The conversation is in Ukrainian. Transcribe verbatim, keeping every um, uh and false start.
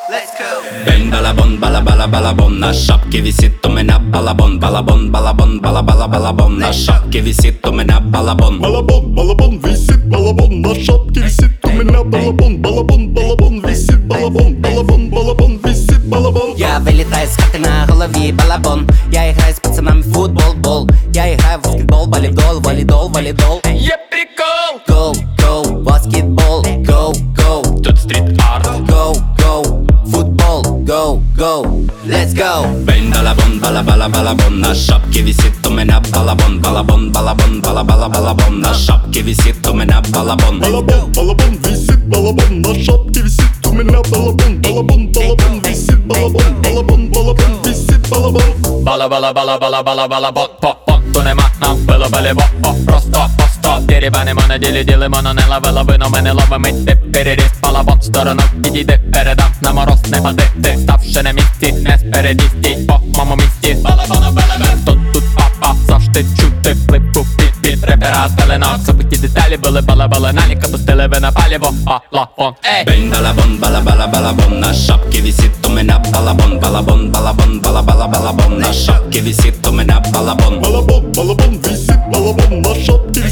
let's go. Бень балабон, бала бала балабон. На шапке висит у меня балабон. Балабон, балабон, бала бала балабон. На шапке висит у меня балабон. Балабон, балабон, висит балабон. На шапке висит у меня балабон. Балабон, балабон, висит балабон. Балабон, балабон, висит балабон. Я вылетаю с хаты на голове балабон. Я играю с пацанами в футбол, бол. Я играю в баскетбол, волейбол, волейдол, волейдол. Є прикол. Go, go, баскетбол, go, go. Тут стріт-арт. Go, go, футбол, go, go, let's go. Бень балабон, бала бала балабон. На шапке висит у меня балабон. Балабон, балабон, бала бала балабон. На шапке висит у меня балабон. Балабон, балабон, висит балабон. На шапке висит у меня балабон. Балабон, балабон, висит балабон. Балабон, балабон, висит балабон. Бала бала бала бала бала бала бот по понту нема нам пило бали бо о просто посто дірібанимо на ділі ділимо, но не ловило вино, ми не ловимо йти переріз балабон сторонок підійди передам на мороз не пади ти ставши на місці не спереді стій по моєму місці балабона белебе тут тут папа завжди чути флипу під під репера пеленок забиті деталі були балабали наліка пустили ви на паліво балабон ей Бень балабон, бала бала балабон. На шапке висит у меня балабон. Балабон, балабон, бала бала балабон. На шапке висит у меня балабон. Балабон, балабон, висит балабон. На шапке